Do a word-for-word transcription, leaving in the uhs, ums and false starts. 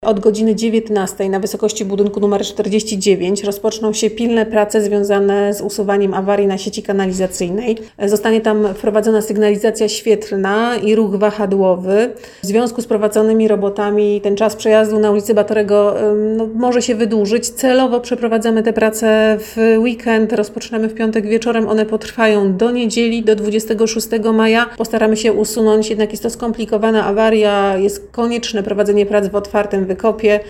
Od godziny dziewiętnastej na wysokości budynku numer czterdzieści dziewięć rozpoczną się pilne prace związane z usuwaniem awarii na sieci kanalizacyjnej. Zostanie tam wprowadzona sygnalizacja świetlna i ruch wahadłowy. W związku z prowadzonymi robotami ten czas przejazdu na ulicy Batorego no, może się wydłużyć. Celowo przeprowadzamy te prace w weekend, rozpoczynamy w piątek wieczorem. One potrwają do niedzieli, do dwudziestego szóstego maja. Postaramy się usunąć, jednak jest to skomplikowana awaria, jest konieczne prowadzenie prac w otwartym wykopie.